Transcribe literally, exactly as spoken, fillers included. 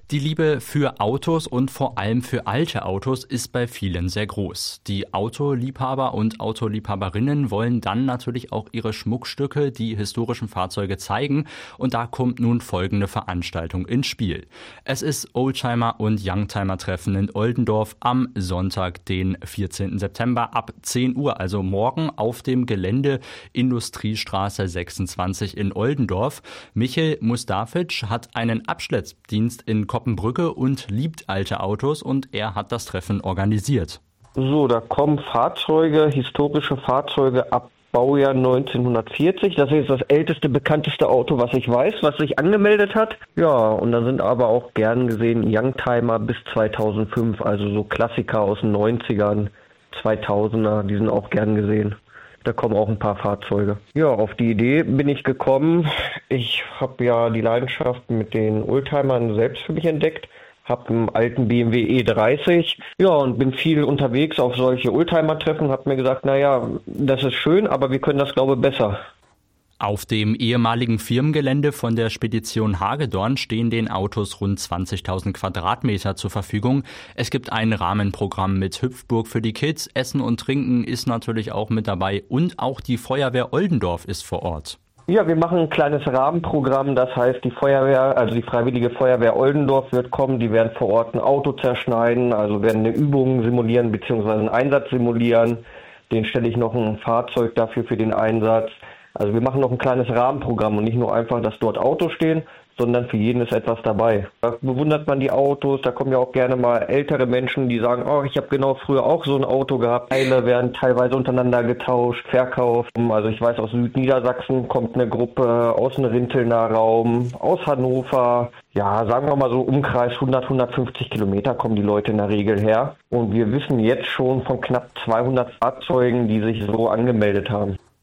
Die Liebe für Autos und vor allem für alte Autos ist bei vielen sehr groß. Die Autoliebhaber und Autoliebhaberinnen wollen dann natürlich auch ihre Schmuckstücke, die historischen Fahrzeuge zeigen. Und da kommt nun folgende Veranstaltung ins Spiel. Es ist Oldtimer- und Youngtimer-Treffen in Oldendorf am Sonntag, den vierzehnten September ab zehn Uhr, also morgen auf dem Gelände Industriestraße sechsundzwanzig in Oldendorf. Michel Mustafic hat einen Abschleppdienst in Koppenbrücke und liebt alte Autos und er hat das Treffen organisiert. So, da kommen Fahrzeuge, historische Fahrzeuge ab Baujahr neunzehnhundertvierzig. Das ist das älteste, bekannteste Auto, was ich weiß, was sich angemeldet hat. Ja, und da sind aber auch gern gesehen Youngtimer bis zweitausendfünf, also so Klassiker aus den neunzigern, zweitausender, die sind auch gern gesehen. Da kommen auch ein paar Fahrzeuge. Ja, auf die Idee bin ich gekommen. Ich habe ja die Leidenschaft mit den Oldtimern selbst für mich entdeckt. Habe einen alten B M W E dreißig. Ja, und bin viel unterwegs auf solche Oldtimer-Treffen. Habe mir gesagt, naja, das ist schön, aber wir können das, glaube ich, besser. Auf dem ehemaligen Firmengelände von der Spedition Hagedorn stehen den Autos rund zwanzigtausend Quadratmeter zur Verfügung. Es gibt ein Rahmenprogramm mit Hüpfburg für die Kids. Essen und Trinken ist natürlich auch mit dabei und auch die Feuerwehr Oldendorf ist vor Ort. Ja, wir machen ein kleines Rahmenprogramm, das heißt, die Feuerwehr, also die Freiwillige Feuerwehr Oldendorf wird kommen, die werden vor Ort ein Auto zerschneiden, also werden eine Übung simulieren bzw. einen Einsatz simulieren. Den stelle ich noch ein Fahrzeug dafür für den Einsatz. Also wir machen noch ein kleines Rahmenprogramm und nicht nur einfach, dass dort Autos stehen, sondern für jeden ist etwas dabei. Da bewundert man die Autos, da kommen ja auch gerne mal ältere Menschen, die sagen, oh, ich habe genau früher auch so ein Auto gehabt. Teile werden teilweise untereinander getauscht, verkauft. Also ich weiß, aus Südniedersachsen kommt eine Gruppe, aus dem Rintelner Raum, aus Hannover. Ja, sagen wir mal so Umkreis hundert, hundertfünfzig Kilometer kommen die Leute in der Regel her. Und wir wissen jetzt schon von knapp zweihundert Fahrzeugen, die sich so angemeldet haben.